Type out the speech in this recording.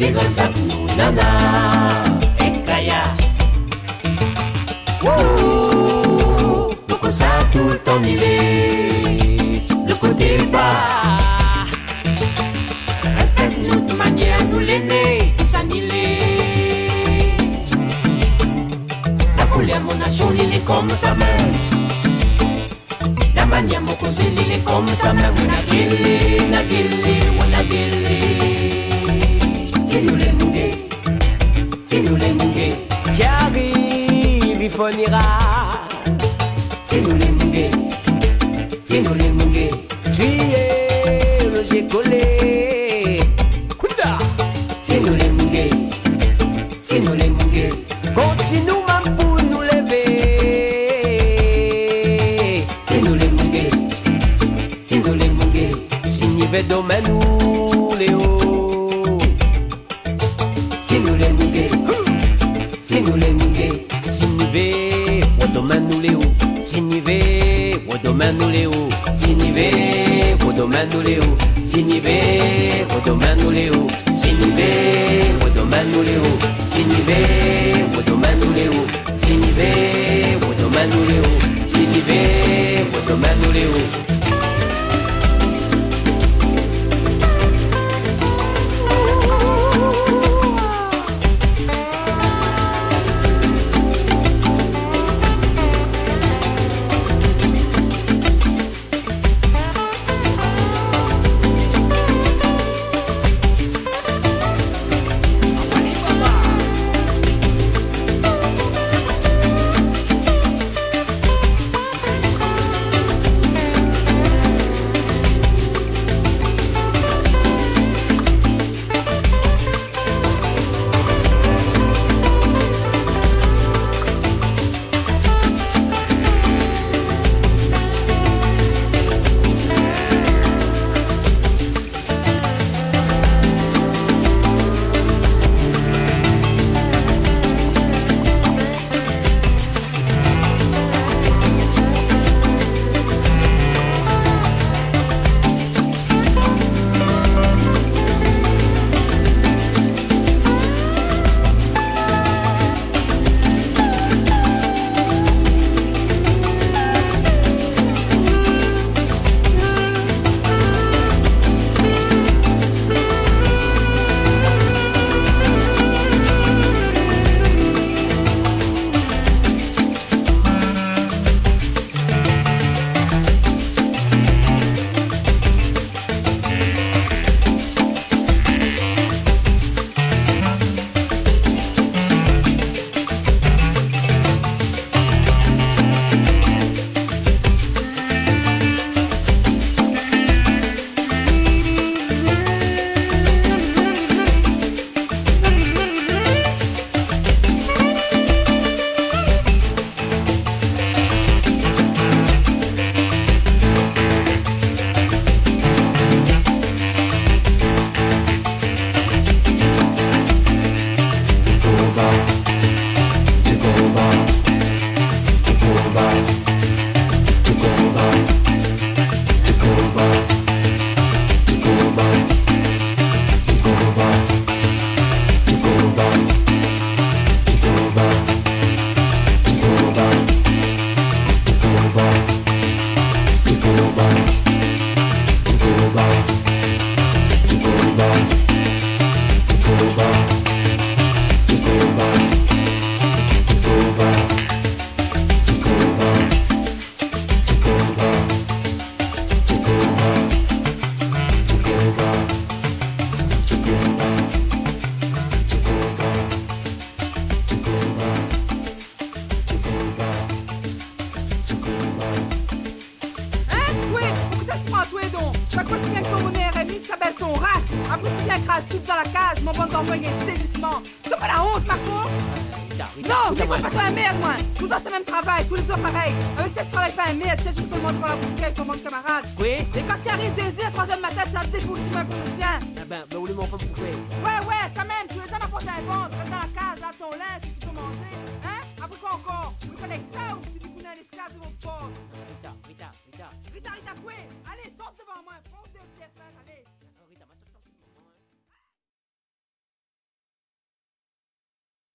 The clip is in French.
comme ça pour nous, nana, et kaya. Wouh, donc ça tout le temps nivelé, le côté bas. Respecte notre manière, nous l'aimer, tout s'annihiler. La couleur, mon nation, il est comme sa main. La manière, mon cousin, il est comme sa main. Nagele, nagele, nagele. C'est nous les mougués, c'est nous les mougués. J'arrive, il fournira. C'est nous les mougués, c'est nous les mougués. Juillet, le j'ai collé. Kunda. C'est nous les mougués, c'est nous les mougués. Continue même pour nous lever. C'est nous les mougués, c'est nous les mougués. Si n'y veut domaine nous Léo. C'est nous les mougués, c'est nous les mougués. Si n'y veut, au domaine nous Léo. Si n'y veut, au domaine nous Léo. Si n'y veut, au domaine nous Léo. Si n'y veut, au domaine nous Léo. Si n'y veut, au domaine nous Léo. Si n'y veut, au domaine nous Léo. Si n'y veut, au domaine nous Léo. Si n'y veut, au domaine nous Léo. Après, tu viens écraser tout dans la cage, mon bon d'enfant, il y a un saisissement. Tu n'as pas la honte, Marco? Non, mais moi, je fais pas un merde, moi. Tout dans ce même travail, tous les jours pareil. Avec cette travail, pas un merde, c'est juste seulement devant la boutique avec ton bon camarade. Oui. Et quand tu arrives 2h, 3h matin, ça te défoule comme un conscient. Ah ben, où le mon femme pourquoi? Ouais, quand même, tu les as m'apporter un ventre, reste dans la cage, dans ton linge, si tu peux manger. Hein? Après quoi encore? Vous connaissez ça ou si vous connaissez un esclave de mon pauvre? Rita. Rita, quoi? Allez, sors devant moi.